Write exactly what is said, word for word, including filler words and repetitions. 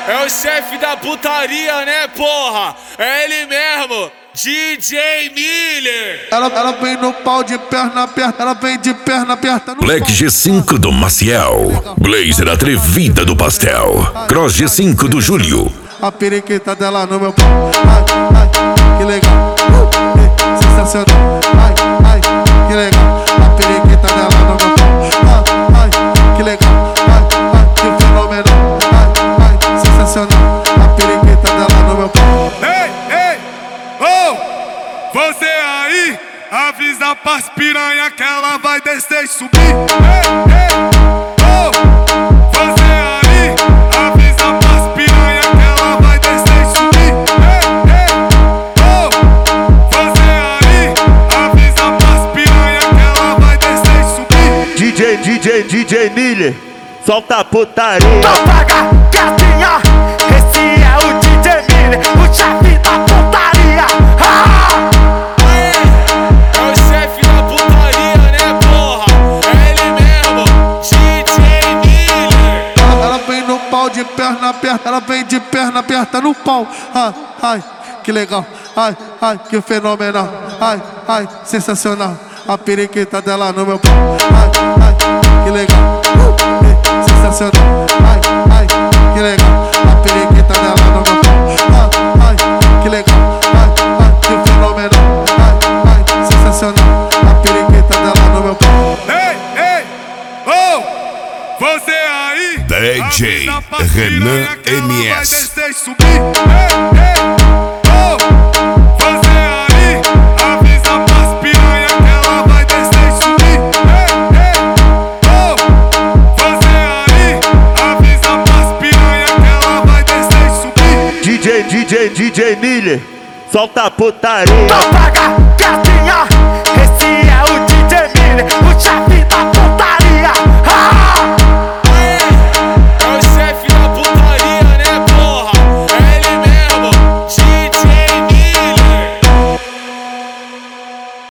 É o chefe da putaria, né, porra? É ele mesmo, D J Miller. Ela, ela vem no pau de perna aberta, ela vem de perna aberta no Black pau. G cinco do Maciel, Blazer atrevida do Pastel, Cross G cinco do Júlio. A periquita dela no meu pau. Ai, ai, que legal. Uh, eh, sensacional. Ai, ai, que legal. A periquita dela no meu pau. Ai, ai, que legal. Ai, ai, que fenomenal. Ai, ai, sensacional. A periquita dela no meu pau. Ei, ei, oh, você aí, avisa pras piranha que ela vai descer e subir. Ei, ei, oh, você aí, avisa pras piranha que ela vai descer e subir. Ei, ei, oh, você aí, avisa pras piranha que ela vai descer e subir. D J, D J, D J Miller, solta a putaria. Então paga, gatinha, esse é o D J Miller, o chefe da putaria. Ah! É o chefe da putaria, né, porra? É ele mesmo, D J Miller. Ela, ela vem no pau de perna aberta, ela vem de perna aberta no pau. Ai, ai, que legal. Ai, ai, que fenomenal. Ai, ai, sensacional. A periquita dela no meu pau. Ai, ai, que legal. Uh, eh, sensacional. Ai, ai, que legal. A periquita dela no meu pau. Ai, ai, que legal. Ai, ai, que fenomenal. Ai, ai, sensacional. A periquita dela no meu pau. Ei, ei, oh, você aí, D J avisa pras Renan piranha que ela M vai S. descer e subir. Ei, ei, oh, você aí, avisa pras piranha que ela vai descer e subir. Ei, ei, oh, você aí, avisa pras piranha que ela vai descer e subir. D J, D J, D J Miller, solta a putaria. Então paga, gatinha, esse é o D J Miller, o chefe